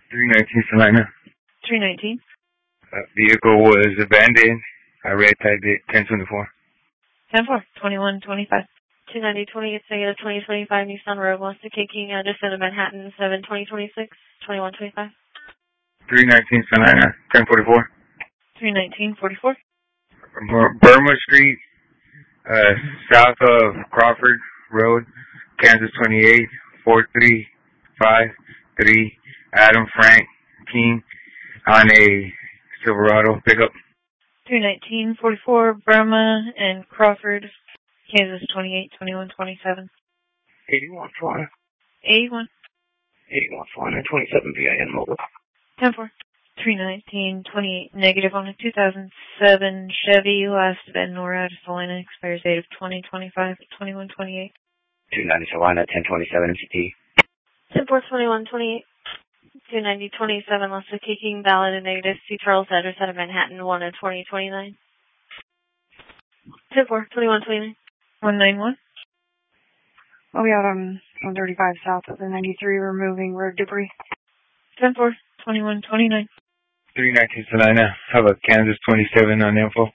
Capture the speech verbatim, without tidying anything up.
three nineteen Salina. three nineteen. Uh, vehicle was abandoned. I red tagged it ten twenty-four. ten four. twenty-one twenty-five. two ninety twenty-eight, negative twenty twenty-five Nissan Rogue, Wasaka King, address in Manhattan, seven twenty twenty-six, twenty-one twenty-five. three nineteen Salina, ten forty-four. three nineteen forty-four. Burma Street, uh, south of Crawford Road, Kansas twenty-eight, four three five three, Adam Frank King, on a Silverado pickup. three nineteen forty-four, Burma and Crawford, Kansas twenty-eight, twenty-one twenty-seven. eighty-one four hundred. eighty-one. eighty-one four hundred twenty-seven V I N mobile. ten four. three nineteen twenty-eight, negative on a two thousand seven Chevy, last been NORAD, Salina, expires date of twenty twenty-five, twenty-one twenty-eight. two ninety Salina, ten twenty-seven M C T. ten four, twenty-one twenty-eight. two ninety twenty-seven, Lassa Kicking, valid and negative, C. Charles, address out of Manhattan, one and twenty twenty-nine. ten four, twenty-one twenty-nine. one ninety-one. We'll be out on one thirty-five south of the ninety-three, removing road debris. ten four, twenty-one twenty-nine. three nineteen Salina, have a Kansas twenty-seven on info.